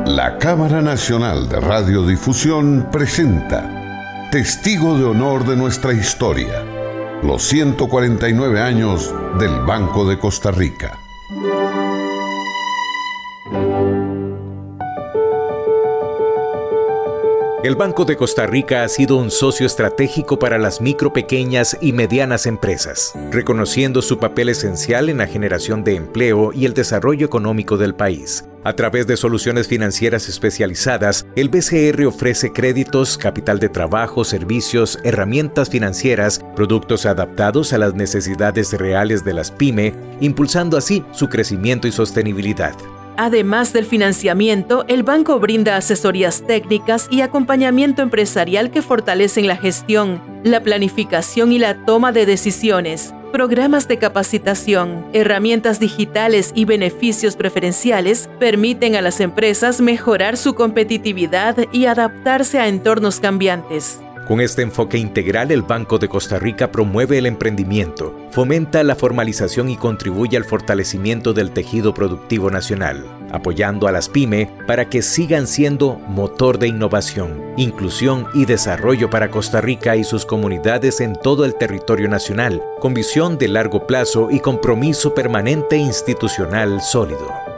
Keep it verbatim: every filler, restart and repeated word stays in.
La Cámara Nacional de Radiodifusión presenta Testigo de Honor de nuestra historia, los ciento cuarenta y nueve años del Banco de Costa Rica. El Banco de Costa Rica ha sido un socio estratégico para las micro, pequeñas y medianas empresas, reconociendo su papel esencial en la generación de empleo y el desarrollo económico del país. A través de soluciones financieras especializadas, el B C R ofrece créditos, capital de trabajo, servicios, herramientas financieras, productos adaptados a las necesidades reales de las pymes, impulsando así su crecimiento y sostenibilidad. Además del financiamiento, el banco brinda asesorías técnicas y acompañamiento empresarial que fortalecen la gestión, la planificación y la toma de decisiones. Programas de capacitación, herramientas digitales y beneficios preferenciales permiten a las empresas mejorar su competitividad y adaptarse a entornos cambiantes. Con este enfoque integral, el Banco de Costa Rica promueve el emprendimiento, fomenta la formalización y contribuye al fortalecimiento del tejido productivo nacional, apoyando a las pymes para que sigan siendo motor de innovación, inclusión y desarrollo para Costa Rica y sus comunidades en todo el territorio nacional, con visión de largo plazo y compromiso permanente institucional sólido.